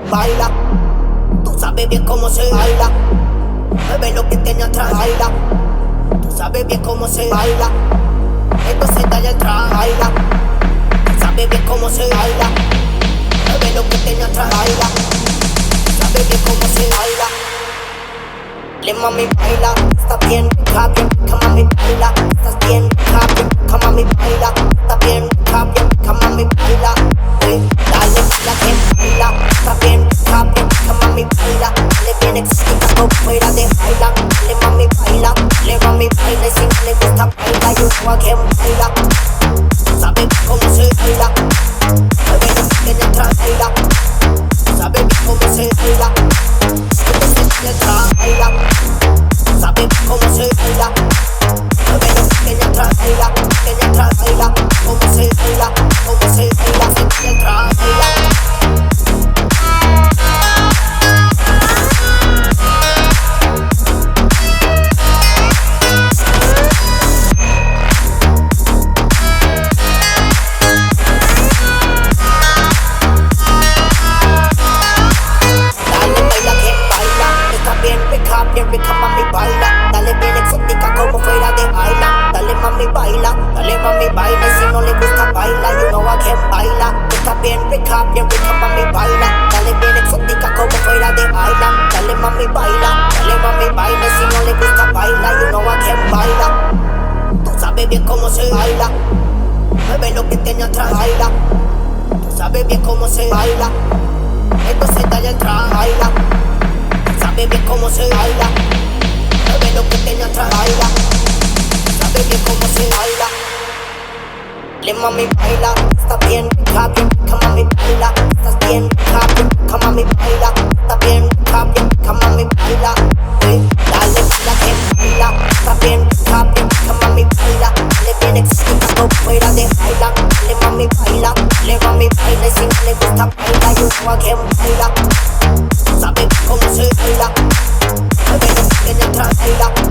baila. Tú sabes bien cómo se baila. Mueve lo que tiene atrás, baila. Tú sabes bien cómo se baila. Entonces dale atrás, baila. Tú sabes bien cómo se baila. Mueve lo que tiene atrás, baila. Tú sabes bien cómo se baila. Le mami baila, está bien, cambia, mami baila, estás bien, cambia, mami baila, está bien, cambia, mami baila, dale, la que baila, está bien, cambia, mami baila, le viene excitado fuera de baila, le mami baila, y si le gusta baila, yo know a quien baila, sabe cómo se baila, mueve lo que tiene atrás, baila, sabe cómo se baila, entonces tiene atrás, baila. Sabe cómo se baila, mueve lo que tiene atrás, baila, cómo se baila, se tiene atrás, baila. Rica mami baila, dale bien exótica como fuera de baila. Dale mami baila, y si no le gusta baila, you know a quien baila. Está bien rica mami baila, dale bien exótica como fuera de baila. Dale mami baila, y si no le gusta baila, you know a quien baila. Tú sabes bien cómo se baila, mueve lo que tiene atrás, baila. Tú sabes bien cómo se baila, entonces dale atrás, baila. Sabe bien cómo se baila, mueve lo que tiene atrás, baila. Sabe bien cómo se baila. Le mami baila, está bien, cambia, mami baila, estás bien, cambia, mami baila, está bien, cambia, mami baila, dale, la que baila, está bien, cambia, mami baila, le viene excitado fuera de baila, le mami baila, y si no le gusta baila, yo know a quien baila. Sabe cómo se baila, mueve lo que tiene atrás, baila.